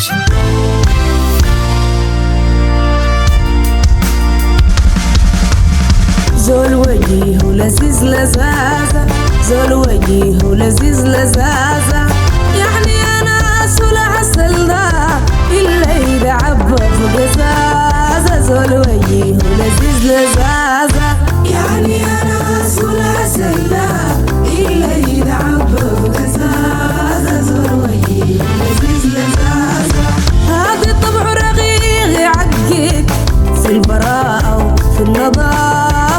زول وجيه لذيذ لذاذة، زول وجيه لذيذ لذاذة، يعني أنا سول عسل ده إلا إذا عبى بقزازة. زول وجيه لذيذ لذاذة، يعني أنا سول عسل ده إلا إذا عبى بقزازة. زول وجيه لذيذ لذاذة، هذا طبع رقيق يعقد في البراءة وفي النظافة.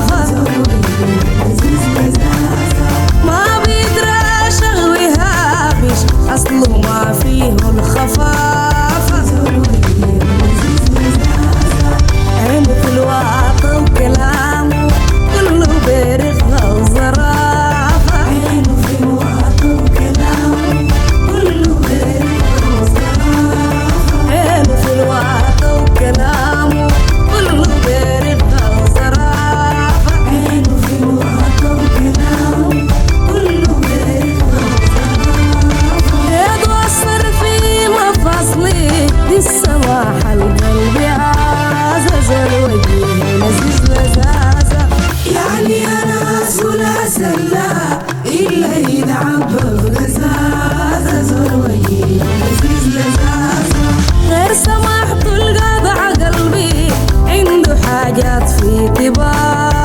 أصله ما فيه الخفافة، عينه في الواقع وكلامه كله برغة وزرافة. عينه في الواقع وكلامه كله برغة وزرافة. عينه في الواقع وكلامه كله برغة وزرافة. عينه في الواقع وكلامه كله برغة دي السماحة القلب عازة. زول وجيه لذيذ لذاذة، يعني أنا سول عسل لا إلا إذا عبى بقزازة. زول وجيه لذيذ لذاذة، غير سماحته القاطعة قلبي عنده حاجات في كبار.